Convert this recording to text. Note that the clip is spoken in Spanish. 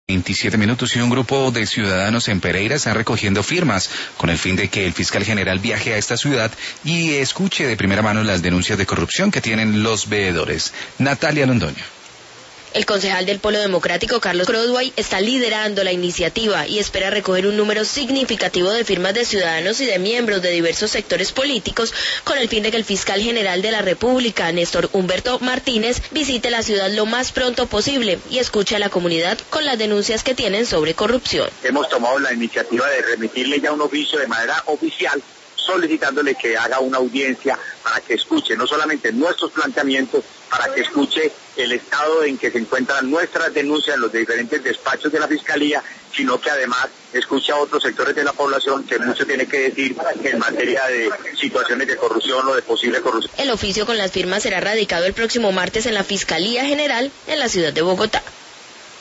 27 minutos y un grupo de ciudadanos en Pereira están recogiendo firmas con el fin de que el fiscal general viaje a esta ciudad y escuche de primera mano las denuncias de corrupción que tienen los veedores. Natalia Londoño. El concejal del Polo Democrático, Carlos Crodway, está liderando la iniciativa y espera recoger un número significativo de firmas de ciudadanos y de miembros de diversos sectores políticos con el fin de que el fiscal general de la República, Néstor Humberto Martínez, visite la ciudad lo más pronto posible y escuche a la comunidad con las denuncias que tienen sobre corrupción. Hemos tomado la iniciativa de remitirle ya un oficio de manera oficial, solicitándole que haga una audiencia para que escuche no solamente nuestros planteamientos, para que escuche el estado en que se encuentran nuestras denuncias en los diferentes despachos de la Fiscalía, sino que además escuche a otros sectores de la población que mucho tiene que decir en materia de situaciones de corrupción o de posible corrupción. El oficio con las firmas será radicado el próximo martes en la Fiscalía General en la ciudad de Bogotá.